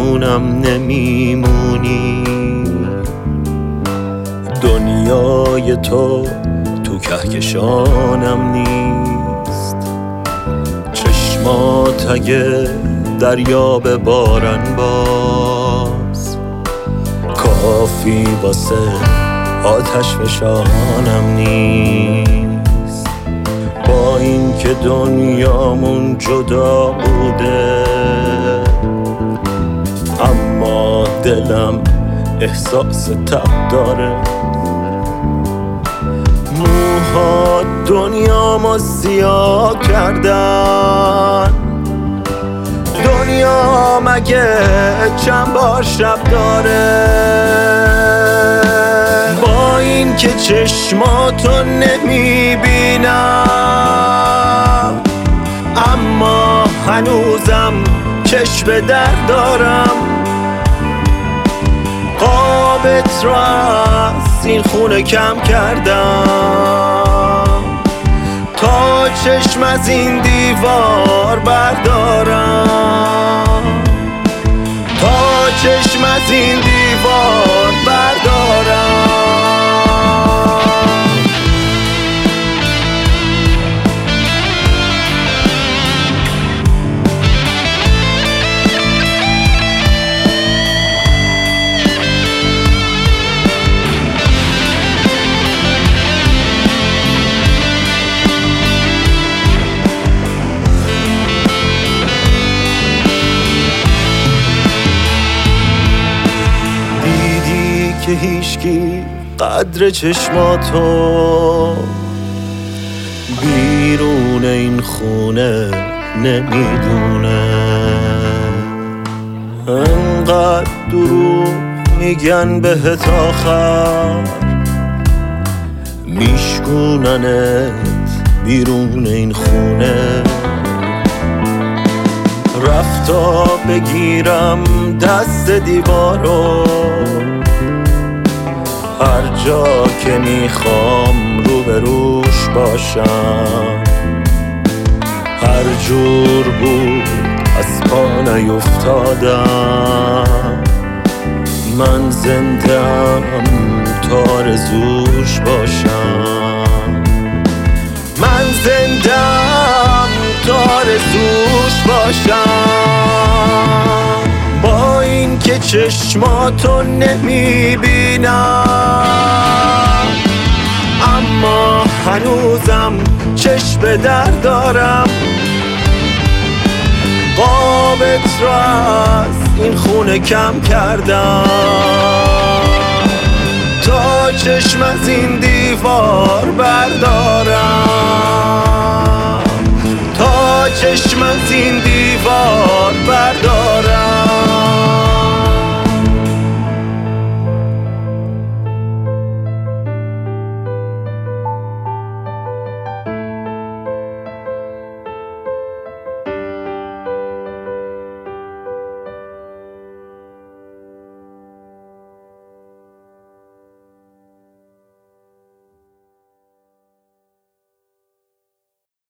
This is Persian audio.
میمونم نمیمونی. دنیای تو کهکشانم نیست، چشمات اگه دریاب بارن باز کافی واسه آتش فشانم نیست. با این که دنیامون جدا بوده اما دلم احساس تب داره. موها دنیامو سیاه کردن، دنیا مگه چند بار شب داره؟ با این که چشماتو نمیبینم اما هنوزم چشم به در دارم. قابت را از این خونه کم کردم تا چشم از این دیوار بردارم، تا چشم از این دیوار بردارم. که هیچکی قدر چشماتو بیرون این خونه نمیدونه. انقدر دروغ میگن بهت آخر میشکوننت بیرون این خونه. رفتا بگیرم دست دیوارو هر جا که میخوام روبروش باشم. هر جور بود از پا نیفتادم، من زندم تا آرزوش باشم. من زندم تا آرزوش باشم. با این که چشماتو نمیبینم اما هنوزم چشم به در دارم. قابت را از این خونه کم کردم تا چشم از این دیوار بردارم، تا چشم از این دیوار بردارم.